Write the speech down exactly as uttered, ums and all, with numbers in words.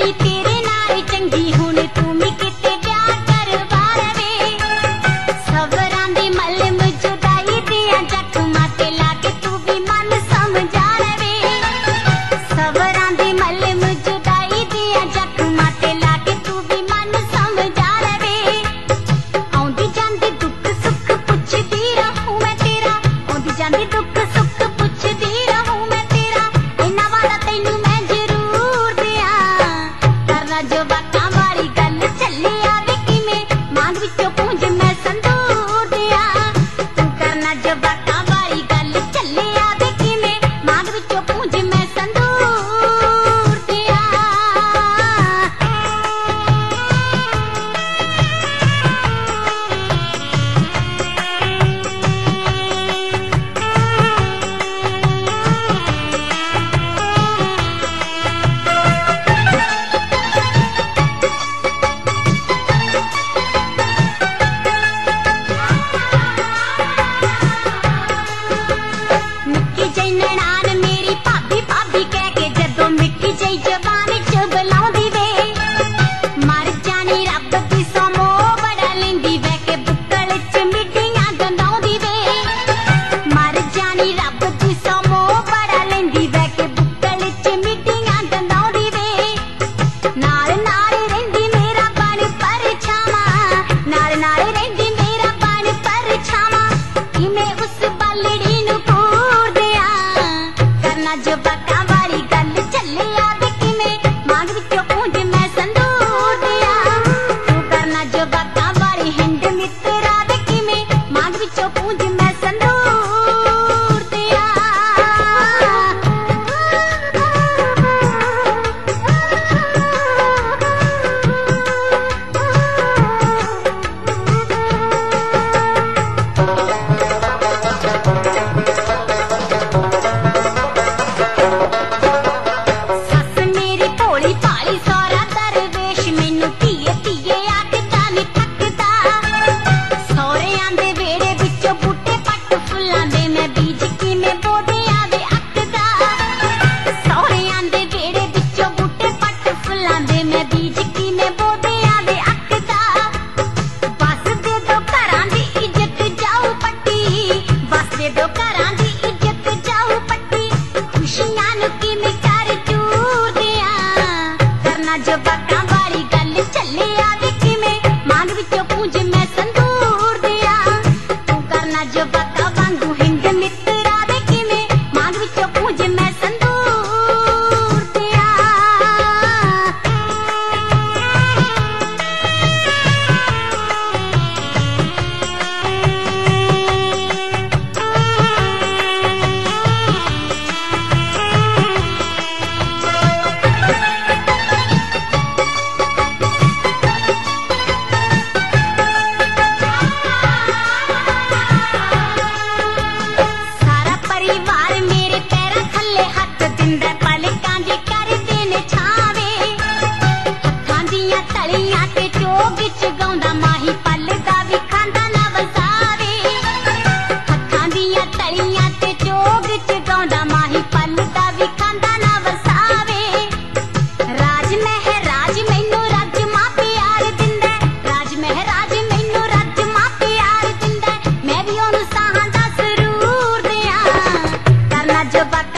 ਨੀ ਤੇਰੇ ਨਾਲ ਚੰਗੀ ਹੁਣ ਤੂੰ ਵੀ ਕਿਤੇ ਵਿਆਹ ਕਰਵਾ ਲਵੇ ਸਬਰਾਂ ਦੀ ਮਲਮ ਜੁਦਾਈ ਦੀਆਂ ਜ਼ਖਮਾਂ ਤੇ ਲਾ ਕੇ ਤੂੰ ਵੀ ਮਨ ਸਮਝਾ ਲਵੇ ਸਬਰਾਂ ਦੀ ਮਲਮ ਜੁਦਾਈ ਦੀਆਂ ਜ਼ਖਮਾਂ ਤੇ ਲਾ ਕੇ ਤੂੰ ਵੀ ਮਨ ਸਮਝਾ ਲਵੇ ਆਉਂਦੀ ਜਾਂਦੀ ਦੁੱਖ ਸੁੱਖ ਪੁੱਛਦੀ ਰਹੂੰ ਮੈਂ ਤੇਰਾ ਆਉਂਦੀ ਜਾਂਦੀ ਦੁੱਖ ਸੁੱਖ ਪੁੱਛਦੀ ਰਹੂੰ ਮੈਂ ਤੇਰਾ ਇਹਨਾਂ ਵਾਲਾ ਤੈਨੂੰ ਮੈਂ ਜ਼ਰੂਰ ਦਿਆਂ ਕਰਨਾ ਜਵਾਕਾਂ ਵਾਲੀ ਗੱਲ ਚੱਲੀ ਆਵੇ ਕਿਵੇਂ ਮਾਂਗ ਵਿੱਚੋਂ ਪੂੰਝ ਮੈਂ ਸੰਦੂਰ ਦਿਆਂ ਤੂੰ ਕਰਨਾ ਜਵਾਕਾਂ ਵਾਲੀ ਗੱਲ ਚੱਲੀ ਆਵੇ ਕਿਵੇਂ ਮਾਂਗ ਵਿੱਚੋਂ ਪੂੰਝ ਮੈਂ ਸੰਦੂਰ ਦਿਆਂ ਨਿੱਕੀ ਜਿਹੀ ਨਨਾਣ ਮੇਰੀ ਭਾਬੀ ਭਾਬੀ ਕਹਿ ਕੇ ਜਦੋਂ ਮਿੱਠੀ ਜਿਹੀ ਜ਼ਬਾਨ ਚ ਬੁਲਾਉਂਦੀ ਵੇ ਮਰ ਜਾਣੀ ਰੱਬ ਦੀ ਸਮੋ ਬੜਾ ਲੈਂਦੀ ਵੇ ਕੇ ਬੁੱਕਲ ਚ ਮਿੱਠੀਆਂ ਗੰਦਾਉਂਦੀ ਵੇ ਮਰ ਜਾਣੀ ਰੱਬ ਦੀ ਸਮੋ ਬੜਾ ਲੈਂਦੀ ਵੇ ਕੇ ਬੁੱਕਲ ਚ ਮਿੱਠੀਆਂ ਗੰਦਾਉਂਦੀ ਵੇ ਨਾਲ ਨਾਲ ਰਹਿੰਦੀ ਮੇਰਾ ਬਣ ਪਰਛਾਵਾਂ ਨਾਲ ਨਾਲ ਰਹਿੰਦੀ ਮੇਰਾ ਬਣ ਪਰਛਾਵਾਂ ਕਿਵੇਂ ਉਸ ਬਾਲੜੀ ਨੂੰ ਪੂਰ ਦਿਆਂ ਕਰਨਾ ਜਵਾਕਾਂ ਵਾਲੀ ਗੱਲ ਚੱਲੇ ਆਵੇ ਕਿਵੇਂ ਮਾਂਗ ਵਿੱਚੋਂ ਪੂੰਝ ਮੈਂ ਸੰਦੂਰ ਦਿਆਂ ਤੂੰ ਕਰਨਾ ਜਵਾਕਾਂ ਵਾਲੀ ਹਿੰਡ ਮਿੱਤਰਾ ਵੇ ਕਿਵੇਂ ਮਾਂਗ ਵਿੱਚੋਂ ਪੂੰਝ ਮੈਂ ਸੰਦੂਰ ਦਿਆਂ ਸੱਸ ਮੇਰੀ ਭੋਲੀ ਭਾਲੀ ਸਹੁਰਾ ਦਰਵੇਸ਼ ਮੈਨੂੰ ਧੀਏ ਧੀਏ ਆਖਦਾ ਨੀ ਥੱਕਦਾ ਸਹੁਰਿਆਂ ਦੇ ਵਿਹੜੇ ਵਿੱਚੋਂ ਬੂਟੇ ਪੱਟ ਫੁੱਲਾਂ ਦੇ ਮੈਂ ਬੀਜ ਕਿਵੇਂ ਬੋਦਿਆਂ ਦੇ ਅੱਕਦਾ ਸਹੁਰਿਆਂ ਦੇ ਵਿਹੜੇ ਵਿੱਚੋਂ ਬੂਟੇ ਪੱਟ ਫੁੱਲਾਂ ਦੇ ਮੈਂ ਬੀਜ ਕਿਵੇਂ ਬੋਦਿਆਂ ਦੇ ਅੱਕਦਾ ਬਸ ਦੇ ਦੋ ਘਰਾਂ ਦੀ ਇੱਜ਼ਤ ਜਾਊ ਪੱਟੀ ਬਸ ਦੇ ਦੋ ਘਰਾਂ ਦੀ ਇੱਜ਼ਤ ਜਾਊ ਪੱਟੀ ਖੁਸ਼ੀਆਂ ਨੂੰ ਕਿਵੇਂ ਕਰ ਚੂਰ ਦਿਆਂ ਕਰਨਾ ਜਵਾਕਾਂ ਵਾਲੀ ਗੱਲ ਚੱਲੇ ਆਵੇ ਕਿਵੇਂ ਮਾਂਗ ਵਿੱਚੋਂ ਪੂੰਝ ਮੈਂ ਸੰਦੂਰ ਦਿਆਂ ਤੂੰ ਕਰਨਾ ਜਵਾਕਾਂ ਵਾਂਗੂ ਹਿੰਦ ਮਿੱਤਰਾ ਵੇ ਕਿਵੇਂ ਮਾਂਗ ਵਿੱਚੋਂ ਪੂੰਝ ਮੈਂ ਸੰਦੂਰ ਦਿਆਂ ਸਾਰਾ ਪਰਿਵਾਰ ਮੇਰੇ ਪੈਰਾਂ ਥੱਲੇ ਹੱਥ ਦਿੰਦਾ ਪਲਕਾਂ ਜੇ ਕਰਦੇ ਨੇ ਛਾਵੇਂ ਹੱਥਾਂ ਦੀਆਂ ਤਲੀਆਂ ਤੇ ਚੋਗ ਚ ਗਾਉਂਦਾ ਮਾਹੀ ਪੱਲਦਾ ਵੀ ਖਾਂਦਾ ਨਾ ਵਸਾਵੇ ਹੱਥਾਂ ਦੀਆਂ ਤਲੀਆਂ ਤੇ ਚੋਗ ਚ ਗਾਉਂਦਾ ਮਾਹੀ ਪੱਲਦਾ ਵੀ ਖਾਂਦਾ ਨਾ ਵਸਾਵੇ ਰਾਜ ਮਹਿਰਾਜ ਮੈਨੂੰ ਰੱਜ ਮਾਂ ਪਿਆਰ ਦਿੰਦਾ ਰਾਜ ਮਹਿਰਾਜ ਮੈਨੂੰ ਰੱਜ ਮਾਂ ਪਿਆਰ ਦਿੰਦਾ ਮੈਂ ਵੀ ਉਹਨੂੰ ਸਾਹਾਂ ਦਾ ਸਰੂਰ ਦਿਆਂ ਕਰਨਾ ਜਵਾਕਾਂ